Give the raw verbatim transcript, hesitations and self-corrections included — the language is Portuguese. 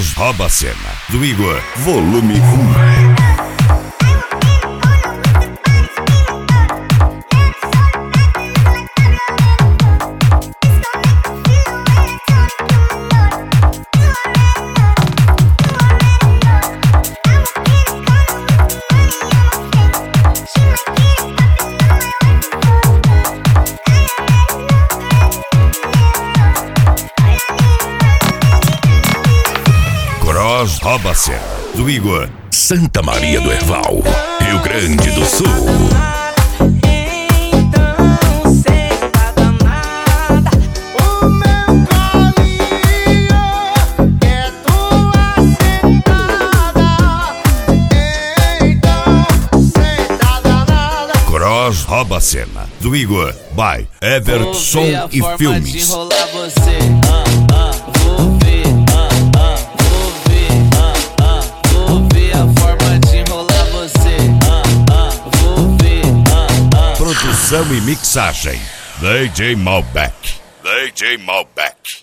Cross rouba a cena, do Igor, volume um. Cross rouba a cena, do Igor. Santa Maria do Herval, Rio Grande do Sul. Então cê tá danada, o meu colinho é tua sentada. Então cê tá danada. Cross rouba a cena, do Igor. By Everson e Filmes. Vou ver a forma de enrolar você. Ah, ah, vou ver. Ah, ah, vou ver. Ah, ah, vou ver a forma de enrolar você. Ah, ah, vou ver. Ah, ah. Produção e mixagem, D J Malbec. D J Malbec.